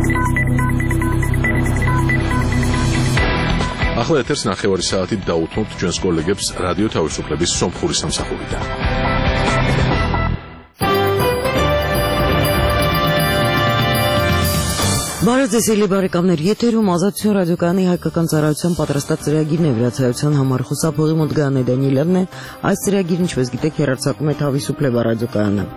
ახლა ეთერს ნახევარი საათით დაუთმობთ ჩვენს კოლეგებს რადიო თავისუფლების სომხური სამსახურიდან. Բարեձեզելի բարեկամներ, եթերում ազատություն ռադիոկայանի հայկական ծառայության պատրաստած ծրագիրն է, վրացայության համար խուսափողի մոդգան է Դանիելովն է, այս ծրագիրը ինչպես գիտեք հեռարձակում է Თავისუფლება ռադիոկայանը։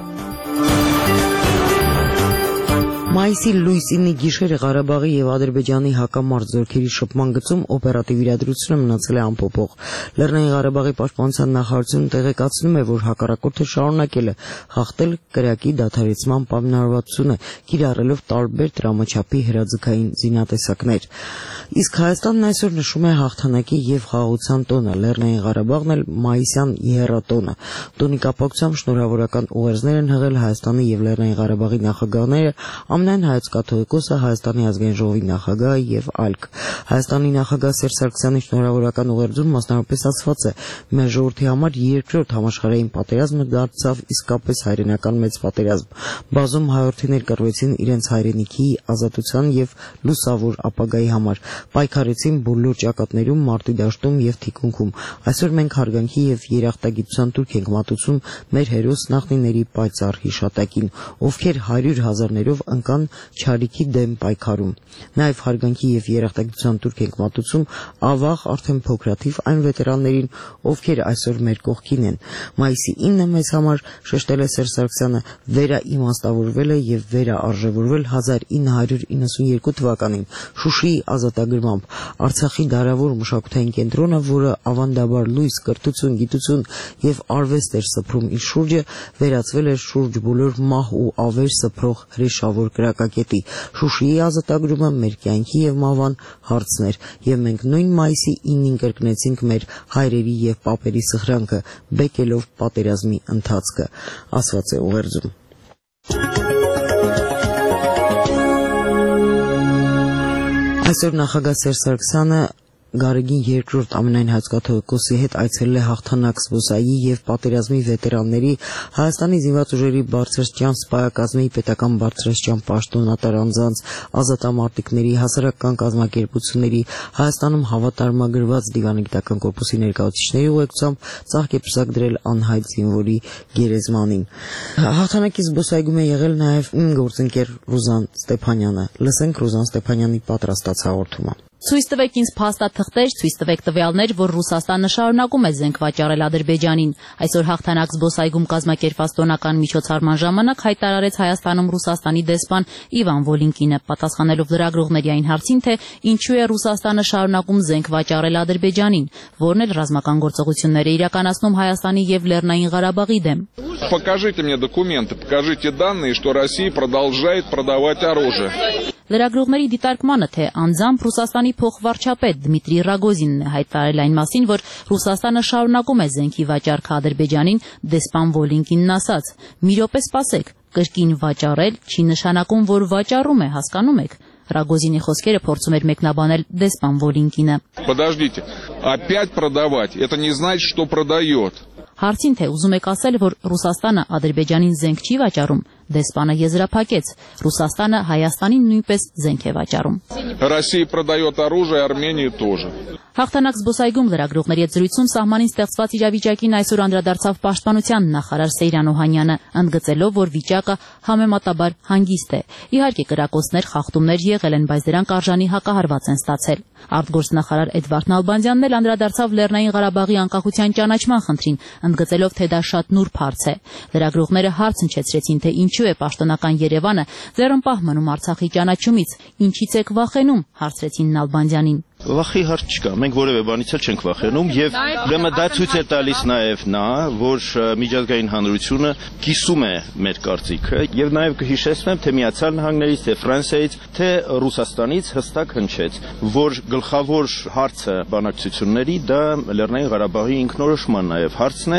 Մայիսի լույս 9-ի գիշերը Ղարաբաղի եւ Ադրբեջանի հակամարտ զորքերի շփման գծում օպերատիվ իրադրությունը մնացել է անփոփոխ։ Լեռնային Ղարաբաղի պաշտպանության նախարարությունը տեղեկացնում է, որ հակառակորդը շարունակել է խախտել կրակի դադարեցման պայմանավորվածությունը, կիրառելով տարբեր դրամաչափի հրաձգային զինատեսակներ։ Իսկ Հայաստանն այսօր նշում է հաղթանակի եւ խաղաղության տոնը, Լեռնային Ղարաբաղն էլ մայիսյան եռատոնը։ Տոնի կապակցությամբ շնորհավորական ուղերձներ են հղել Հայաստանի եւ Լեռնային Ղարաբաղի նախագահները, Ամենայն հայոց կաթողիկոսը, Հայաստանի ազգային ժողովի նախագահը եւ այլք։ Հայաստանի նախագահ Սերժ Սարգսյանի շնորհավորական ուղերձում մասնավորապես ասված է. «Մեր ժողովրդի համար երկրորդ համաշխարհային պատերազմը դարձավ իսկապես հայրենական մեծ պատերազմ։ Բազում հայրենիներ կռվեցին իրենց հայրենիքի, ազատության եւ լուսավոր ապագայի համար, պայքարեցին բոլոր ճակատներում, մարտի դաշտում եւ թիկունքում։ Այսօր մենք հարգանքի եւ երախտագիտության տուրք ենք մատուցում մեր հերոս նախնիների պայծառ հիշատակին, ովքեր 100,000-ներով ընկան չարիքի դեմ պայքարում։ Նաև հարգանքի եւ երախտագիտության տուրք ենք մատուցում ավաղ արդեն փոքրաթիվ այն վետերաններին, ովքեր այսօր մեր կողքին են։ Մայիսի 9-ը մեզ համար, շեշտել է Սերժ Սարգսյանը, վերաիմաստավորվել է եւ վերաարժեվորվել 1992 թվականին Շուշիի ազատագրմամբ, Արցախի դարավոր մշակութային կենտրոնը, որը ավանդաբար լույս, կրթություն, գիտություն եւ արվեստ էր սփռում իր շուրջը, վերածվել էր շուրջ բոլոր մահ ու ավեր սփռող հրեշավոր կրակակետի։ Շուշիի ազատագրումը մեր կյանքի եւ մահվան հարցն էր, եւ մենք նույն մայիսի 9-ին կրկնեցինք մեր հայրերի եւ պապերի սխրանքը, բեկելով պատերազմի ընթացքը, ասված է ուղերձում։ Այսօր նախագահ Սերժ Սարգսյանը Գարեգին երկրորդ ամենայն հայոց կաթողիկոսի հետ այցելել է հաղթանակ զբոսայգի եւ պատերազմի վետերանների, Հայաստանի զինված ուժերի բարձրաստիճան սպայակազմի պետական բարձրաստիճան պաշտոնատար անձանց, ազատամարտիկների, հասարակական կազմակերպությունների, Հայաստանում հավատարմագրված դիվանագիտական կորպուսի ներկայացուցիչների ուղեկցությամբ ծաղկ է պսակ դրել անհայտ զինվորի գերեզմանին։ Հաղթանակի զբոսայգում է եղել նաեւ գործընկեր Ռուզան Ստեփանյանը։ Լսենք Ռուզան Ստեփանյանի պատրաստած հաղորդումը։ Ցույց տվեք ինձ փաստաթղթեր, ցույց տվեք տվյալներ, որ Ռուսաստանը շարունակում է զենք վաճառել Ադրբեջանին։ Այսօր հաղթանակ զբոսայգում կազմակերպված տոնական միջոցառման ժամանակ հայտարարեց Հայաստանում Ռուսաստանի դեսպան Իվան Վոլինկինը, պատասխանելով լրագրողների այն հարցին, թե ինչու է Ռուսաստանը շարունակում զենք վաճառել Ադրբեջանին, որն էլ ռազմական գործողություններ է իրականացնում Հայաստանի եւ Լեռնային Ղարաբաղի դեմ։ Покажите мне документы, покажите данные, что Россия продолжает продавать оружие. Լրագրողների դիտարկմանը, թե անձամբ Ռուսաստանի փոխվարչապետ Դմիտրի Ռագոզինն է հայտարարել այն մասին, որ Ռուսաստանը շարունակում է զենքի վաճառքը Ադրբեջանին, դեսպան Վոլինկինն ասաց. «Մի րոպե սպասեք, կրկին վաճառել չի նշանակում, որ վաճառում է, հասկանում եք»։ Ռագոզինի խոսքերը փորձում էր մեկնաբանել դեսպան Վոլինկինը։ Подождите, опять продавать, это не значит, что продает. Հարցին թե ուզում եք ասել, որ Ռուսաստանը Ադրբեջանին զենք չի վաճառում, դեսպանը եզրափակեց. Ռուսաստանը Հայաստանին նույնպես զենք է վաճառում։ Россия продает оружие, Армении тоже. Հաղթանակ զբոսայգում լրագրողների հետ զրույցում սահմանին ստեղծված իրավիճակին այսօր անդրադարձավ պաշտպանության նախարար Սեյրան Օհանյանը, ընդգծելով, որ վիճակը համեմատաբար հանգիստ է։ Իհարկե կրակոցներ, խախտումներ եղել են, բայց դրանք արժանի հակահարված են ստացել։ Արտգործնախարար Էդվարդ Նալբանդյանն էլ անդրադարձավ Լեռնային Ղարաբաղի անկախության ճանաչման խնդրին, ընդգծելով, թե դա շատ նուրբ հարց է։ Լրագրողները հարց հնչեցրեցին, թե ինչու է պաշտոնական Երևանը ձեռնպահ մնում Արցախի ճանաչումից, ինչից եք վախենում, հարցրեցին Նալբանդյանին։ Վախի հարց չկա, մենք որևէ բանից էլ չենք վախենում եւ ուրեմն դա ցույց է տալիս նաեւ նա, որ միջազգային հանրությունը կիսում է մեր կարծիքը եւ նաեւ կհիշեցնեմ, թե Միացյալ Նահանգներից, թե Ֆրանսիայից, թե Ռուսաստանից հստակ հնչեց, որ գլխավոր հարցը բանակցությունների դա Լեռնային Ղարաբաղի ինքնորոշման նաեւ հարցն է։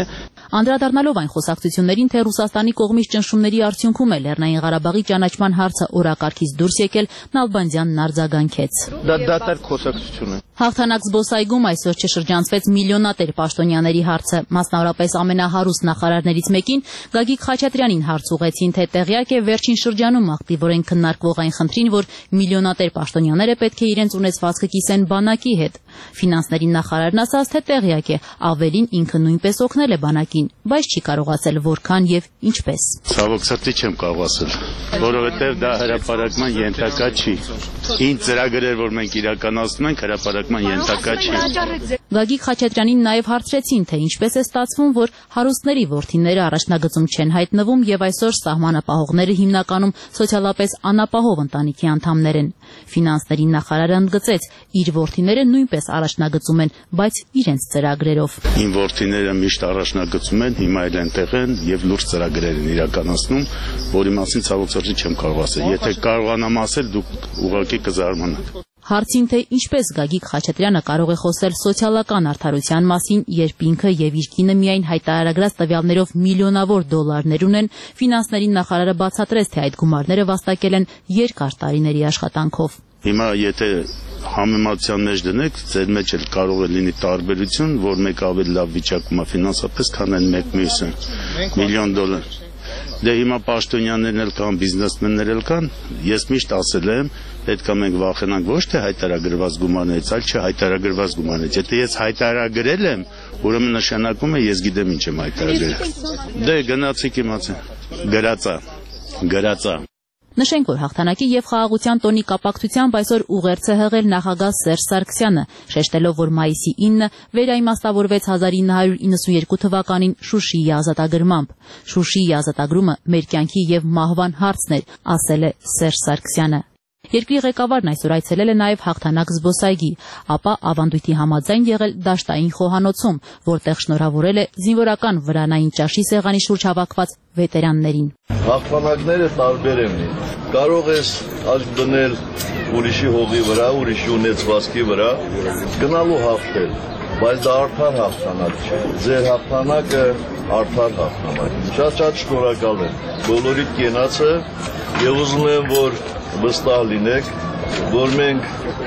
Անդրադառնալով այն խոսակցություններին, թե Ռուսաստանի կողմից ճնշումների արդյունքում է Լեռնային Ղարաբաղի ճանաչման հարցը օրակարգից դուրս եկել, Նալբանդյանն արձագանքեց. Դա դատարկ խոսակցություն է։ Հաղթանակ զբոսայգում այսօր չշրջանցվեց միլիոնատեր պաշտոնյաների հարցը, մասնավորապես ամենահարուստ նախարարներից մեկին Գագիկ Խաչատրյանին հարց ուղղեցին, թե տեղյակ է վերջին շրջանում ակտիվորեն քննարկվող այն խնդրին, որ միլիոնատեր պաշտոնյաները պետք է իրենց ունեցվածքը կիսեն բանակի հետ։ Ֆինանսների նախարարն ասաց, թե տեղյակ է, ավելին ինքը նույնպես օգնել է բանակին, բայց չի կարող ասել որքան եւ ինչպես։ Ցավոք սրտի չեմ կարող ասել, որովհետեւ դա հրապարակման ենթակա չի։ Ինչ ծրագրեր, որ մենք իրականացնում ենք, հրապարակման ենթակա չի։ Գագիկ Խաչատրյանին նաև հարցրեցին, թե ինչպես է ստացվում, որ հարուստների որդիները առաջնագծում չեն հայտնվում եւ այսօր սահմանապահողները հիմնականում սոցիալապես անապահով ընտանիքի անդամներ են։ Ֆինանսների նախարարը ընդգծեց, իր որդիները նույնպես առաջնագծում են, բայց իրենց ծրագրերով։ Իմ որդիները միշտ առաջնագծում են, հիմա էլ այնտեղ են եւ լուրջ ծրագրեր են իրականացնում, որի մասին ցավոք սրտի չեմ կարող ասել։ Եթե կարողանամ ասել, դուք ուղղակի կզարմանաք։ Հարցին, թե ինչպես Գագիկ Խաչատրյանը կարող է խոսել սոցիալական արդարության մասին, երբ ինքը եւ իր կինը միայն հայտարարագրած տվյալներով միլիոնավոր դոլարներ ունեն, ֆինանսների նախարարը բացատրեց, թե այդ գումարները վաստակել են երկար տարիների աշխատանքով։ Հիմա եթե համեմատության մեջ դնեք, ձեր մեջ էլ կարող է լինի տարբերություն, որ մեկ ավելի լավ վիճակում է ֆինանսապես, քան այն մեկ մյուսը։ միլիոն դոլար։ Դե հիմա պաշտոնյաներն էլ կան, բիզնեսմեններ էլ կան, ես միշտ ասել եմ, պետք է մենք վախենանք ոչ թե հայտարարված գումարներից, այլ չհայտարարված գումարներից։ Եթե ես հայտարարել եմ, ուրեմն նշանակում է ես գիտեմ ինչ եմ հայտարարել։ Դե գնացիք իմացա, գրածա։ Նշենք, որ հաղթանակի եւ խաղաղության տոնի կապակցությամբ այսօր ուղերձ է հղել նախագահ Սերժ Սարգսյանը, շեշտելով, որ մայիսի 9-ը վերաիմաստավորվեց 1992 թվականին Շուշիի ազատագրմամբ։ Շուշիի ազատագրումը մեր կյանքի եւ մահվան հարցն էր, ասել է Սերժ Սարգսյանը։ Երկրի ղեկավարն այսօր այցելել է նաև հաղթանակ զբոսայգի, ապա ավանդույթի համաձայն եղել Դաշտային խոհանոցում, որտեղ շնորհավորել է զինվորական վրանային ճաշի սեղանի շուրջ հավաքված վետերաններին։ Հաղթանակները տարբեր են։ Կարող ես աչք դնել ուրիշի հողի վրա, ուրիշի ունեցվածքի վրա, գնալու հաղթել, բայց դա արդար հաղթանակ չէ։ Ձեր հաղթանակը արդար հաղթանակ է։ Շատ շնորհակալ եմ բոլորի կենացը եւ ուզում եմ, որ վստահ լինեք, որ մենք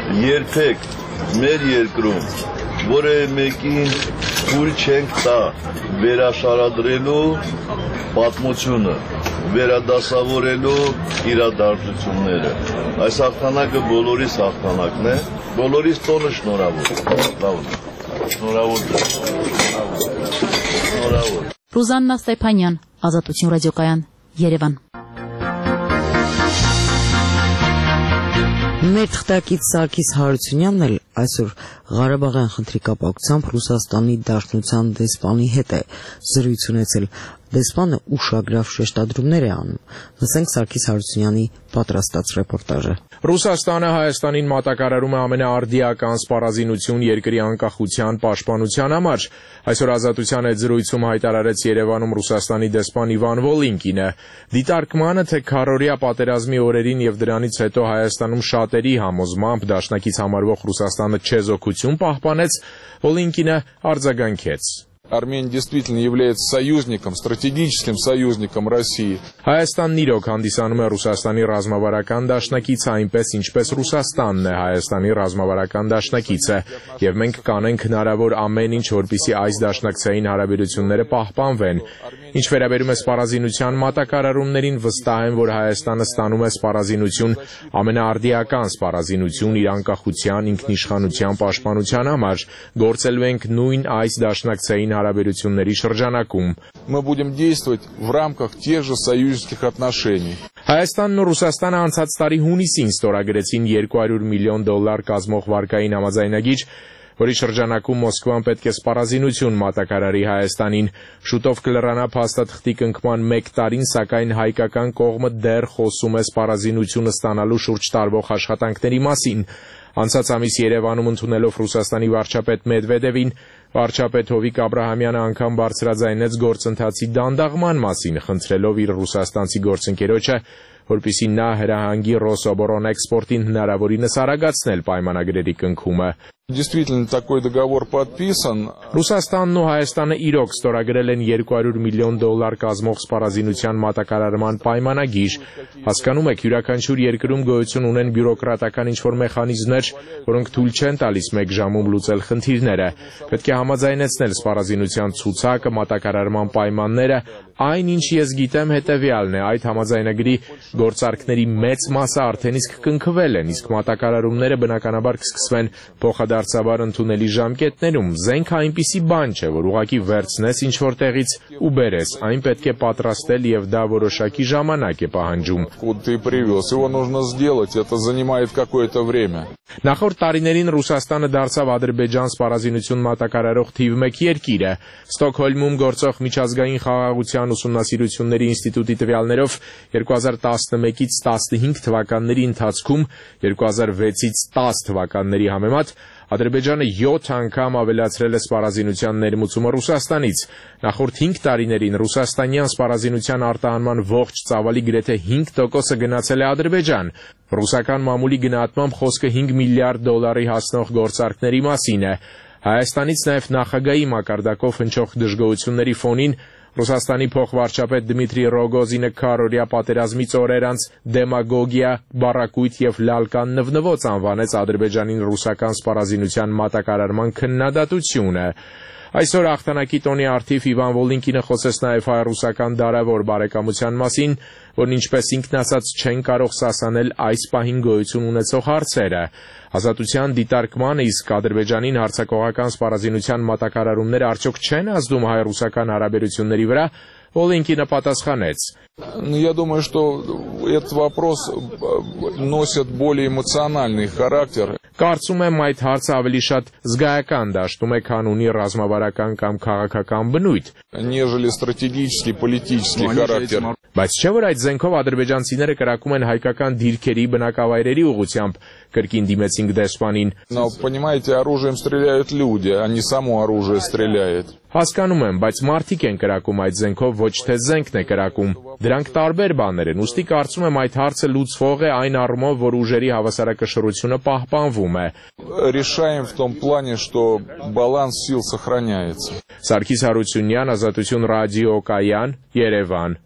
երբեք մեր երկրում որևէ մեկին թույլ չենք տա վերաշարադրելու պատմությունը, վերադասավորելու իրադարձությունները։ Այս հաղթանակը բոլորիս հաղթանակն է, բոլորիս տոնը շնորհավոր։ Շնորհավոր։ Ռուզաննա Ստեփանյան, Ազատություն ռադիոկայան, Երևան։ Մեր թղթակից Սարգիս Հարությունյանն էլ այսօր Ղարաբաղյան խնդրի կապակցությամբ Ռուսաստանի Դաշնության դեսպանի հետ է զրույց ունեցել։ Դեսպանը ուշագրավ շեշտադրումներ է անում։ Լսենք Սարգիս Հարությունյանի պատրաստած ռեպորտաժը։ Ռուսաստանը Հայաստանին մատակարարում է ամենաարդիական սպառազինություն երկրի անկախության պաշտպանության համար։ Այսօր Ազատության հետ զրույցում հայտարարեց Երևանում Ռուսաստանի դեսպան Իվան Վոլինկինը։ Դիտարկմանը, թե քառօրյա պատերազմի օրերին եւ դրանից հետո Հայաստանում շատերի համոզմամբ դաշնակից համարվող Ռուսաստանը չեզոքություն պահպանեց, Վոլինկինը արձագանքեց. Армения действительно является союзником, стратегическим союзником России. Հայաստանն իրոք հանդիսանում է Ռուսաստանի ռազմավարական դաշնակիցը, այնպես ինչպես Ռուսաստանն է Հայաստանի ռազմավարական դաշնակիցը, եւ մենք կանենք հնարավոր ամեն ինչ, որպեսզի այս դաշնակցային հարաբերությունները պահպանվեն։ Ինչ վերաբերում է սպառազինության մատակարարումներին, վստահ եմ, որ Հայաստանը ստանում է սպառազինություն, ամենաարդիական սպառազինություն իր անկախության, ինքնիշխանության պաշտպանության համար։ Գործելու ենք նույն այս դաշնակցային հարաբերությունների շրջանակում։ Мы будем действовать в рамках тех же союзнических отношений. Հայաստանն ու Ռուսաստանը անցած տարի հունիսին ստորագրեցին $200 միլիոն կազմող վարկային համաձայնագիր, որի շրջանակում Մոսկվան պետք է սպառազինություն մատակարարի Հայաստանին։ Շուտով կլրանա փաստաթղթի կնքման 1 տարին, սակայն հայկական կողմը դեռ խոսում է սպառազինությունը ստանալու շուրջ տարվող աշխատանքների մասին։ Անցած ամիս Երևանում ընդունելով Ռուսաստանի վարչապետ Մեդվեդևին, վարչապետ Հովիկ Աբրահամյանը անգամ բարձրաձայնեց գործընթացի դանդաղման մասին, խնդրելով իր ռուսաստանցի գործընկերոջը, որպեսզի նա հրահանգի Ռոսոբորոն էքսպորտին հնարավորինս արագացնել պայմանագրերի կնքումը։ Действительно, такой договор подписан. Ռուսաստանն ու Հայաստանը իրոք ստորագրել են $200 միլիոն կազմող սպառազինության մատակարարման պայմանագիր։ Հասկանում եք, յուրաքանչյուր երկրում գոյություն ունեն բյուրոկրատական ինչ-որ մեխանիզմներ, որոնք թույլ չեն տալիս մեկ ժամում լուծել խնդիրները։ Պետք է համաձայնեցնել սպառազինության ցուցակը, մատակարարման պայմանները։ Այն, ինչ ես գիտեմ, հետևյալն է, այդ համաձայնագրի գործարքների մեծ մասը արդեն իսկ կնքվել են, իսկ մատակարարումները բնականաբար կսկսվեն փոխադարձաբար ընդունելի ժամկետներում։ Զենքը այնպիսի բան չէ, որ ուղղակի վերցնես ինչ-որ տեղից ու բերես, այն պետք է պատրաստել եւ դա որոշակի ժամանակ է պահանջում։ Նախորդ տարիներին Ռուսաստանը դարձավ Ադրբեջան սպառազինություն մատակարարող թիվ 1 երկիրը։ Ստոկհոլմում գործող միջազգային խաղաղության ուսումնասիրությունների ինստիտուտի տվյալներով 2011-ից 15 թվականների ընթացքում 2006-ից 10 թվականների համեմատ Ադրբեջանը 7 անգամ ավելացրել է սպառազինության ներմուծումը Ռուսաստանից։ Նախորդ 5 տարիներին ռուսաստանյան սպառազինության արտահանման ողջ ծավալի գրեթե 5%-ը գնացել է Ադրբեջան։ Ռուսական մամուլի գնահատմամբ խոսքը $5 միլիարդ հասնող գործարքների մասին է։ Հայաստանից նաև նախագահի մակարդակով հնչող դժգոհությունների ֆոնին Ռուսաստանի փոխվարչապետ Դմիտրի Ռոգոզինը քարորյա պատերազմից օրեր անց դեմագոգիա, բառակույտ եւ լալկան նվնվոց անվանեց Ադրբեջանին ռուսական սպառազինության մատակարարման քննադատությունը։ Այսօր հաղթանակի տոնի առթիվ Իվան Վոլինկինը խոսեց նաև հայ-ռուսական դարավոր բարեկամության մասին, որն ինչպես ինքն ասաց չեն կարող սասանել այս պահին գոյություն ունեցող հարցերը։ Ազատության դիտարկմանը իսկ Ադրբեջանին հարձակողական սպառազինության մատակարարումները արդյոք չեն ազդում հայ-ռուսական հարաբերությունների վրա, Վոլինկինը պատասխանեց. Я думаю, что этот вопрос носит более эмоциональный характер. Կարծում եմ այդ հարցը ավելի շատ զգայական դաշտում է, քան ունի ռազմավարական կամ քաղաքական բնույթ, нежели стратегический политический характер. Բայց չէ՞ որ այդ զենքով ադրբեջանցիները կրակում են հայկական դիրքերի բնակավայրերի ուղղությամբ, կրկին դիմեցինք դեսպանին։ Но, понимаете, оружием стреляют люди, а не само оружие стреляет. Հասկանում եմ, բայց մարդիկ են կրակում այդ зенքով, ոչ թե զենքն է կրակում։ Դրանք տարբեր բաներ են, ուստի կարծում եմ այդ հարցը լուծվող է այն առումով, որ ուժերի հավասարակշռությունը պահպանվում է։ Решаем в том плане, что баланс сил сохраняется. Սարգիս Հարությունյան, Ազատություն ռադիո կայան, Երևան։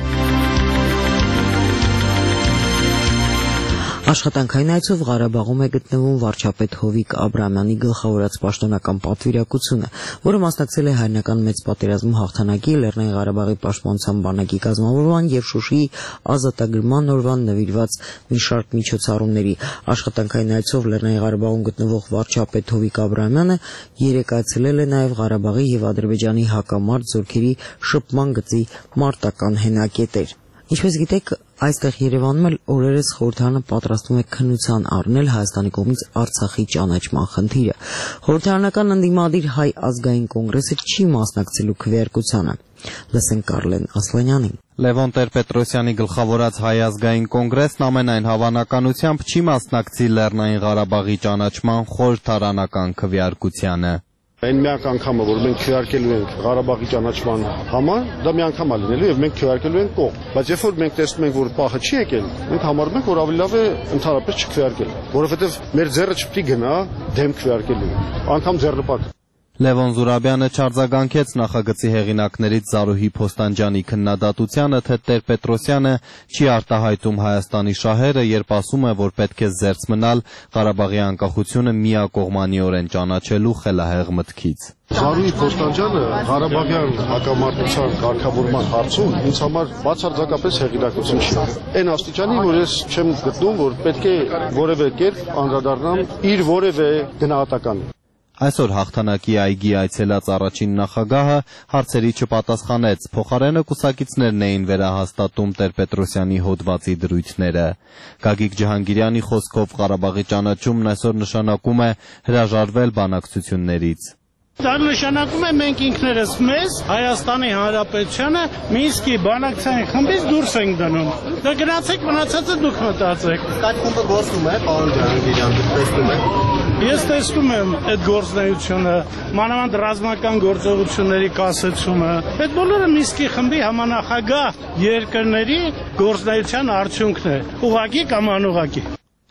Աշխատանքային այցով Ղարաբաղում է գտնվում վարչապետ Հովիկ Աբրամյանի գլխավորած պաշտոնական պատվիրակությունը, որը մասնակցել է հայրենական մեծ պատերազմում հաղթանակի, Լեռնային Ղարաբաղի պաշտպանության բանակի կազմավորման եւ Շուշիի ազատագրման օրվան նվիրված մի շարք միջոցառումների։ Աշխատանքային այցով Լեռնային Ղարաբաղում գտնվող վարչապետ Հովիկ Աբրամյանը երեկ այցելել է նաեւ Ղարաբաղի եւ Ադրբեջանի հակամարտ զորքերի շփման գծի մարտական հենակետեր։ Ինչպես գիտեք, այստեղ Երևանում էլ օրերս խորհրդարանը պատրաստվում է քննության առնել Հայաստանի կողմից Արցախի ճանաչման խնդիրը։ Խորհրդարանական ընդդիմադիր Հայ ազգային կոնգրեսը չի մասնակցելու քվեարկությանը։ Լսենք Կարլեն Ասլանյանին։ Լևոն Տեր-Պետրոսյանի գլխավորած Հայ ազգային կոնգրեսն ամենայն հավանականությամբ չի մասնակցի Լեռնային Ղարաբաղի ճանաչման խորհրդարանական քվեարկությանը։ Այն միակ անգամը, որ մենք քվեարկելու ենք Ղարաբաղի ճանաչման համար, դա մի անգամ է լինելու եւ մենք քվեարկելու ենք կողմ։ Բայց երբ որ մենք տեսնում ենք, որ պահը չի եկել, մենք համարում ենք, որ ավելի լավ է ընդհանրապես չքվեարկել, որովհետեւ մեր ձեռը չպետք է գնա դեմ քվեարկելու։ Անգամ ձեռնպատ։ Լևոն Զուրաբյանը չարձագանքեց նախագծի հեղինակներից Զարուհի Փոստանջյանի քննադատությանը, թե Տեր-Պետրոսյանը չի արտահայտում Հայաստանի շահերը, երբ ասում է, որ պետք է զերծ մնալ Ղարաբաղի անկախությունը միակողմանիորեն ճանաչելու խելահեղ մտքից։ Զարուհի Փոստանջյանը Ղարաբաղյան հակամարտության կարգավորման հարցում ինձ համար բացարձակապես հեղինակություն չի։ Այն աստիճանի, որ ես չեմ գտնում, որ պետք է որևէ կերպ անդրադառնամ իր որևէ գնահատականի։ Այսօր հաղթանակի այգի այցելած առաջին նախագահը հարցերի չպատասխանեց, փոխարենը կուսակիցներն էին վերահաստատում Տեր-Պետրոսյանի հոդվածի դրույթները։ Գագիկ Ջհանգիրյանի խոսքով Ղարաբաղի ճանաչումն այսօր նշանակում է հրաժարվել բանակցություններից։ Դա նշանակում է մենք ինքներս մեզ Հայաստանի Հանրապետությանը Մինսկի բանակցային խմբից դուրս ենք դնում։ Դա գնացեք մնացածը դուք մտածեք։ Այդ խումբը գործում է, պարոն Ջհանգիրյան, դուք տեսնում եք։ Ես տեսնում եմ այդ գործունեությունը, մանավանդ ռազմական գործողությունների կասեցումը։ Այդ բոլորը Մինսկի խմբի համանախագահ երկրների գործունեության արդյունքն է, ուղղակի կամ անուղղակի։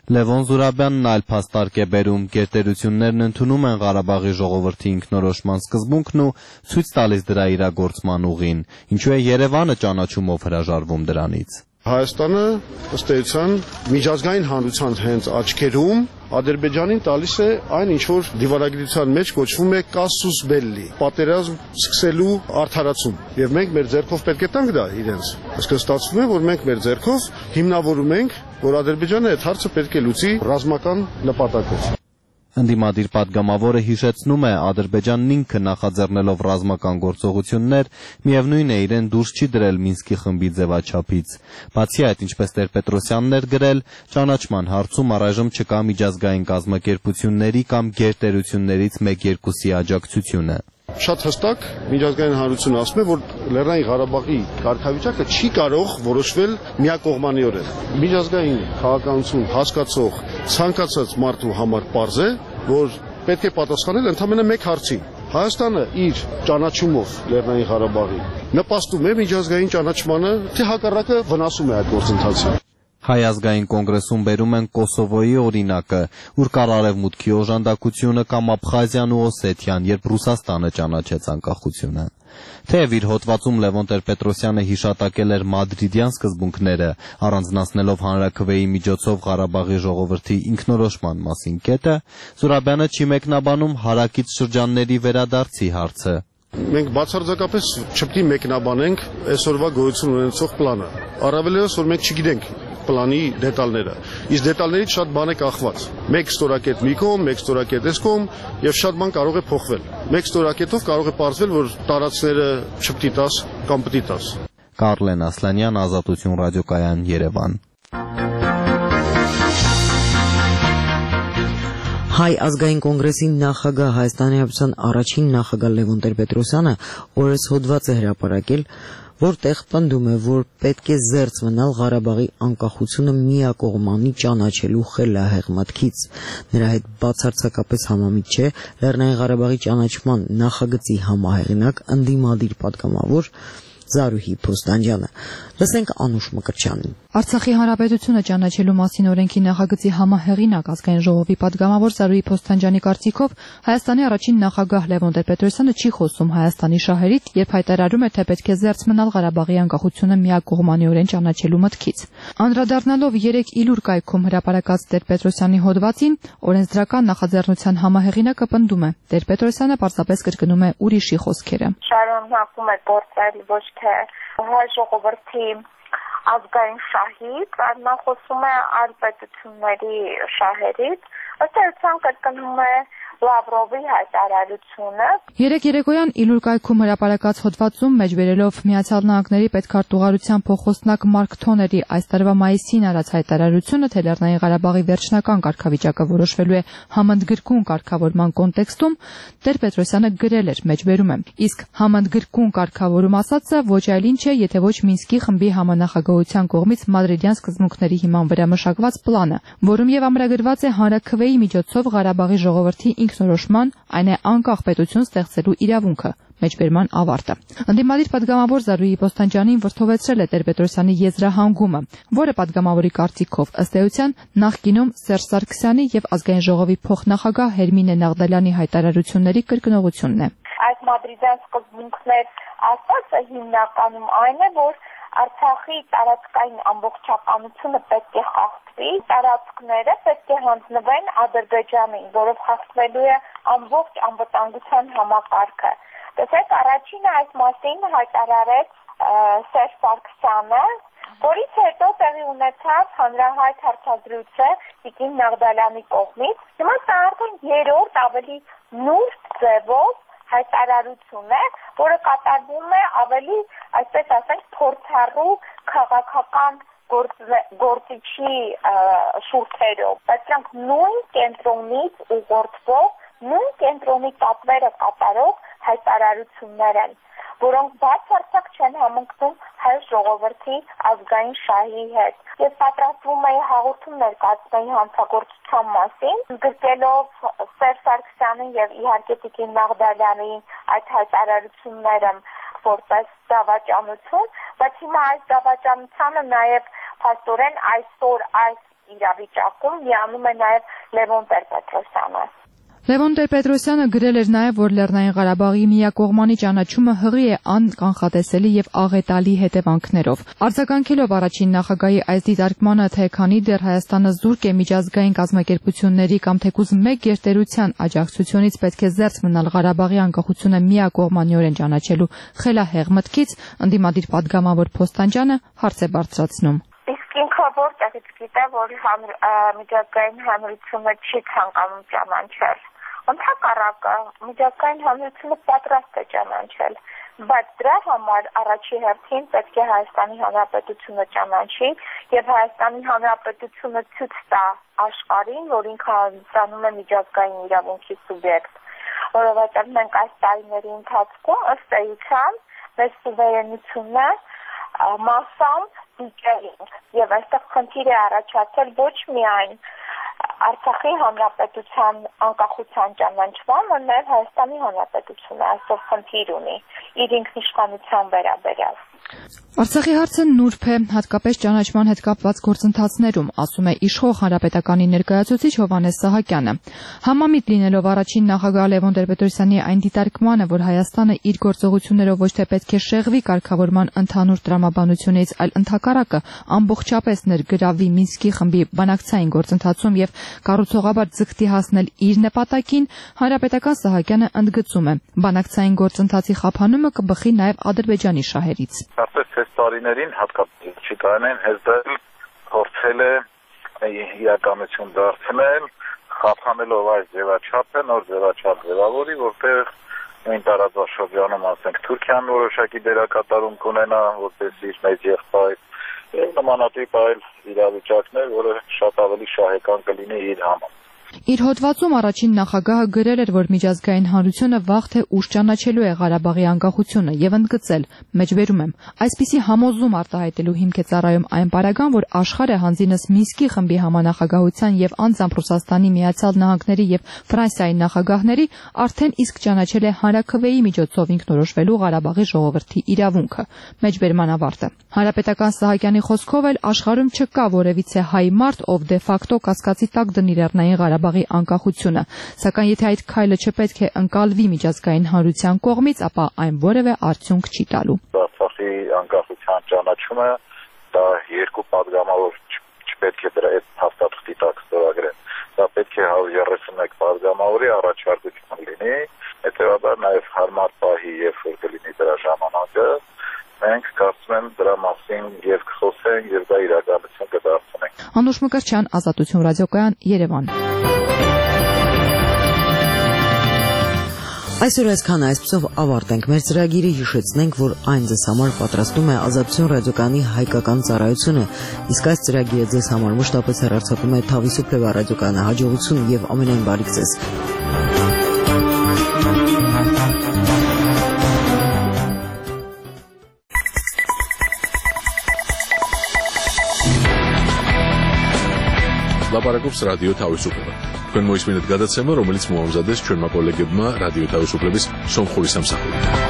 Լևոն Զուրաբյանն այլ փաստարկ է բերում. գերտերություններն ընդունում են Ղարաբաղի ժողովրդի ինքնորոշման սկզբունքն ու ցույց տալիս դրա իրագործման ուղին, ինչու է Երևանը ճանաչումով հրաժարվում դրանից։ Հայաստանը ըստ էության միջազգային հանրության հենց աչքերում Ադրբեջանին տալիս է այն, ինչ որ դիվանագիտության մեջ կոչվում է կասուս բելլի, պատերազմ սկսելու արդարացում։ Եվ մենք մեր ձեռքով պետք է տանք դա իրենց։ Այսինքն ստացվում է, որ մենք մեր ձեռքով հիմնավորում ենք, որ Ադրբեջանը այդ հարցը պետք է լուծի ռազմական նպատակով։ Ընդդիմադիր պատգամավորը հիշեցնում է, Ադրբեջանն ինքը նախաձեռնելով ռազմական գործողություններ, միևնույն է իրեն դուրս չի դրել Մինսկի խմբի ձևաչափից։ Բացի այդ, ինչպես Տեր-Պետրոսյանն էր գրել, ճանաչման հարցում առայժմ չկա միջազգային կազմակերպությունների կամ գերտերություններից 1-2-ի աջակցությունը։ Շատ հստակ միջազգային հանրությունը ասում է, որ Լեռնային Ղարաբաղի կարգավիճակը չի կարող որոշվել միակողմանիորեն։ Միջազգային քաղաքականություն հասկացող ցանկացած մարդու համար պարզ է, որ պետք է պատասխանել ընդամենը մեկ հարցի։ Հայաստանը իր ճանաչումով Լեռնային Ղարաբաղի նպաստում է միջազգային ճանաչմանը, թե հակառակը վնասում է այդ գործընթացին։ Հայ ազգային կոնգրեսում բերում են Կոսովոյի օրինակը, ուր կար Արևմուտքի օժանդակությունը կամ Աբխազիան ու Օսեթիան, երբ Ռուսաստանը ճանաչեց անկախությունը։ Թեև իր հոդվածում Լևոն Տեր-Պետրոսյանը հիշատակել էր մադրիդյան սկզբունքները, առանձնացնելով հանրաքվեի միջոցով Ղարաբաղի ժողովրդի ինքնորոշման մասին կետը, Զուրաբյանը չի մեկնաբանում հարակից շրջանների վերադարձի հարցը։ Մենք բացարձակապես չպետք է մեկնաբանենք այսօրվա գոյություն ունեցող պլանը։ Առավելևս որ մենք չգիտենք պլանի դետալները։ Իսկ դետալներից շատ բան է կախված։ Մեկ ստորակետ մի կողմ, մեկ ստորակետ այս կողմ եւ շատ բան կարող է փոխվել։ Մեկ ստորակետով կարող է պարզվել, որ տարածքները չպետք է տաս կամ պետք է տաս։ Կարլեն Ասլանյան, Ազատություն ռադիոկայան, Երևան։ Հայ ազգային կոնգրեսի նախագահ Հայաստանի Հանրապետության առաջին նախագահ Լևոն Տեր-Պետրոսյանը օրս հոդված է հրապարակել, որտեղ պնդում է, որ պետք է զերծ մնալ Ղարաբաղի անկախությունը միակողմանի ճանաչելու խելահեղ մտքից։ Նրա հետ բացարձակապես համամիտ չէ Լեռնային Ղարաբաղի ճանաչման նախագծի համահեղինակ ընդդիմադիր պատգամավոր Զարուհի Փոստանջյանը։ Լսենք Անուշ Մկրտչյանին։ Արցախի հանրապետությունը ճանաչելու մասին օրենքի նախագծի համահեղինակ ազգային ժողովի պատգամավոր Զարուհի Փոստանջյանի կարծիքով Հայաստանի առաջին նախագահ Լևոն Տեր-Պետրոսյանը չի խոսում Հայաստանի շահերից, երբ հայտարարում է, թե պետք է զերծ մնալ Ղարաբաղի անկախությունը միակողմանիորեն ճանաչելու մտքից։ Անդրադառնալով 3 իլուր կայքում հրապարակած Տեր-Պետրոսյանի հոդվածին, օրենսդրական նախաձեռնության համահեղինակը պնդում է, Տեր-Պետրոսյանը պարզապես կրկնում է ուրիշի խոսքերը։ Շարունակում է գործել ոչ թե հայ ժողովրդի ազգային շահից, այլ նա խոսում է այլ պետությունների շահերից, ըստ էության կրկնում է Լավրովի հայտարարությունը։ Երեկ երեկոյան Իլուր կայքում հրապարակած հոդվածում մեջբերելով Միացյալ Նահանգների պետքարտուղարության փոխոստնակ Մարկ Թոների այս տարվա մայիսին արած հայտարարությունը, թե Լեռնային Ղարաբաղի վերջնական կարգավիճակը որոշվելու է համընդգրկուն կարգավորման կոնտեքստում, Տեր-Պետրոսյանը գրել էր, մեջբերում եմ, իսկ համընդգրկուն կարգավորում ասածը ոչ այլ ինչ է, եթե ոչ Մինսկի խմբի համանախագահության կողմից մադրիդյան սկզբունքների հիման վրա մշակված պլանը, որում եւ ամրագրված է հանրաքվեի միջոցով Ղարաբաղի ժողովրդի ինքնորոշման, այն է անկախ պետություն ստեղծելու իրավունքը, մեջբերման ավարտը։ Ընդդիմադիր պատգամավոր Զարուհի Փոստանջյանին վրդովեցրել է Տեր-Պետրոսյանի եզրահանգումը, որը պատգամավորի կարծիքով ըստ էության նախկինում Սերժ Սարգսյանի եւ ազգային ժողովի փոխնախագահ Հերմինե Նաղդալյանի հայտարարությունների կրկնողությունն է։ Այս մադրիդյան սկզբունքներ ասածը հիմնականում այն է, որ Արցախի տարածքային ամբողջականությունը պետք է խախտվի, տարածքները պետք է հանձնվեն Ադրբեջանին, որով խախտվելու է ամբողջ անվտանգության համակարգը։ Տեսեք, առաջինը այս մասին հայտարարեց Սերժ Սարգսյանը, որից հետո տեղի ունեցավ հանրահայտ հարցազրույցը Տիկին Նաղդալյանի կողմից։ Հիմա սա արդեն երրորդ ավելի նուրբ ձևով հայտարարություն է, որը կատարվում է ավելի, այսպես ասենք, փորձառու քաղաքական գործիչի շուրթերով, բայց դրանք նույն կենտրոնից ուղղորդվող, նույն կենտրոնի պատվերը կատարող հայտարարություններ են, որոնք բացարձակ չեն համընկնում հայ ժողովրդի ազգային շահի հետ։ Ես պատրաստվում էի հաղորդում ներկայացնել հանցագործության մասին, գրկելով Սերժ Սարգսյանին եւ իհարկե Տիկին Նաղդալյանին այդ հայտարարությունները որպես դավաճանություն, բայց հիմա այս դավաճանությանը նաեւ փաստորեն այսօր այս իրավիճակում միանում է նաև Լևոն Տեր-Պետրոսյանը։ Լևոն Տեր-Պետրոսյանը գրել էր նաև, որ Լեռնային Ղարաբաղի միակողմանի ճանաչումը հղի է անկանխատեսելի եւ աղետալի հետևանքներով։ Արձագանքելով առաջին նախագահի այս դիտարկմանը, թե քանի դեռ Հայաստանը զուրկ է միջազգային կազմակերպությունների կամ թեկուզ մեկ գերտերության աջակցությունից, պետք է զերծ մնալ Ղարաբաղի անկախությունը միակողմանիորեն ճանաչելու խելահեղ մտքից, ընդդիմադիր падգամավոր Փոստանջյանը հարց է բարձրացնում։ Իսկ ինքը որտեղից գիտե, որ միջազգային հանրությունը չի ցանկանում ճանաչել։ Ընդհակառակը միջազգային հանրությունը պատրաստ է ճանաչել, բայց դրա համար առաջի հերթին պետք է Հայաստանի Հանրապետությունը ճանաչի եւ Հայաստանի Հանրապետությունը ցույց տա աշխարհին, որ ինքը անցնում է միջազգային իրավունքի սուբյեկտ, որովհետեւ մենք այս տարիների ընթացքում ըստ էության մեր սուվերենությունը մասամբ դիճել ենք եւ այստեղ խնդիր է առաջացել ոչ միայն Արցախի հանրապետության անկախության ճանաչման, այլ նաև Հայաստանի հանրապետությունը այսօր խնդիր ունի իր ինքնիշխանության վերաբերյալ։ Արցախի հարցը նուրբ է, հատկապես ճանաչման հետ կապված գործընթացներում, ասում է իշխող հանրապետականի ներկայացուցիչ Հովհաննես Սահակյանը։ Համամիտ լինելով առաջին նախագահ Լևոն Տեր-Պետրոսյանի այն դիտարկմանը, որ Հայաստանը իր գործողություններով ոչ թե պետք է շեղվի կարգավորման ընդհանուր տրամաբանությունից, այլ ընդհակառակը ամբողջապես ներգրավվի Մինսկի խմբի բանակցային գործընթացում եւ կառուցողաբար ձգտի հասնել իր նպատակին, հանրապետական Սահակյանը ընդգծում է, բանակցային գործընթացի խափանումը կբխի նաև Ադրբեջանի շահերից։ Կարծես այս տարիներին հատկապես չի տարիներին հեզդել փորձել է իրականություն դարձնել, խափանելով այս ձևաչափը, նոր ձևաչափ ձևավորի, որտեղ նույն տարածաշրջանում, ասենք, Թուրքիան որոշակի դերակատարում կունենա, որպես իր մեծ եղբայր, եւ նմանատիպ այլ իրավիճակներ, որը շատ ավելի շահեկան կլինի իր համար։ Իր հոդվածում առաջին նախագահը գրել էր, որ միջազգային հանրությունը վաղ թե ուշ ճանաչելու է Ղարաբաղի անկախությունը եւ ընդգծել. մեջբերում եմ, այսպիսի համոզում արտահայտելու հիմք է ծառայում այն պարագան, որ աշխարհը հանձինս Մինսկի խմբի համանախագահության եւ անձամբ Ռուսաստանի, Միացյալ Նահանգների եւ Ֆրանսիայի նախագահների արդեն իսկ ճանաչել է հանրաքվեի միջոցով ինքնորոշվելու Ղարաբաղի ժողովրդի իրավունքը։ Մեջբերման ավարտը։ Հանրապետական Սահակյանի խոսքով էլ աշխարհում չկա որևիցե հայ մարդ, ով դե ֆակտո կասկածի տակ դնի Լեռնային Ղարաբաղի անկախությունը, սակայն եթե այդ քայլը չպետք է ընկալվի միջազգային հանրության կողմից, ապա այն որևէ արդյունք չի տալու։ Արցախի անկախության ճանաչումը դա երկու падգամավոր չպետք է դրա այդ հաստատքի տակ ստորագրեն։ Դա պետք է 131 падգամավորի առաջարկություն լինի, հետեւաբար նաև հարմար պահի, երբ որ կլինի դրա ժամանակը, մենք կարծում եմ դրա մասին եւ կխոսենք եւ դա իրականություն կդարձնենք։ Անուշ Մկրտչյան, Ազատություն ռադիոկայան, Երևան։ Այսօր այսքան, այսպիսով ավարտենք մեր ծրագիրը, հիշեցնենք, որ այն ձեզ համար պատրաստում է Ազատություն ռադիոկայանի հայկական ծառայությունը, իսկ այս ծրագիրը ձեզ համար մշտապես հեռարձակում է Թավիսուփ Լևա ռադիոկայանը, հաջողություն եւ ամենայն բարիք ձեզ։ Լապարակով ռադիո Թավիսուփը։ Կնոյս մինուտ գադացեմը, რომელიც մոամզադես չորմա կոլեգբմա ռադիո Թավիսուփլեբիս սոմխորիս ամսախորի։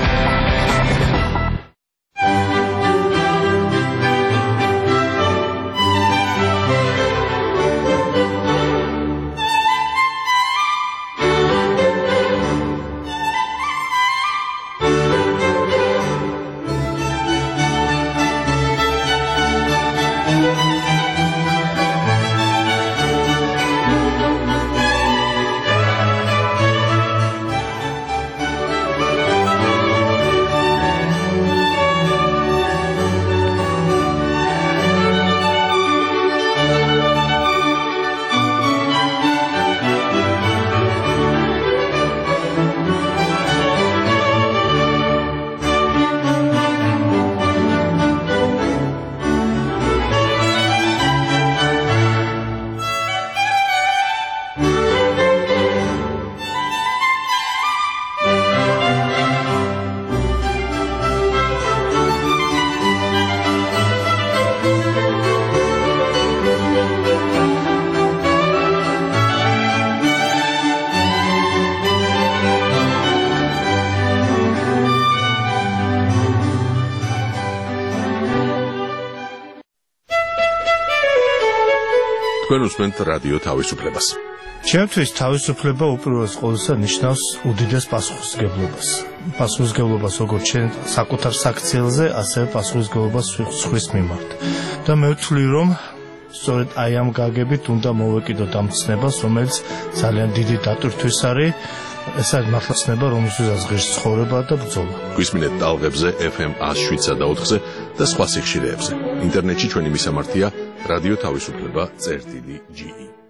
თქვენ უსმენთ რადიო თავისუფლებას. ჩემთვის თავისუფლება უპირველეს ყოვლისა ნიშნავს უდიდეს პასუხისმგებლობას. პასუხისმგებლობას როგორც ჩვენ საკუთარ საქციელზე, ასევე პასუხისმგებლობას სხვის მიმართ. და მე ვთვლი, რომ სწორედ აი ამ გაგებით უნდა მოვეკიდოთ ამ ცნებას, რომელიც ძალიან დიდი დატვირთვის არის. ეს არის მართლა ცნება, რომელსაც ღირს ცხოვრება და ბრძოლა. გვისმინეთ ტალღებზე FM 107 და 4-ზე და სხვა სიხშირეებზე. ინტერნეტში ჩვენი მისამართია რადიო თავისუფლება.ge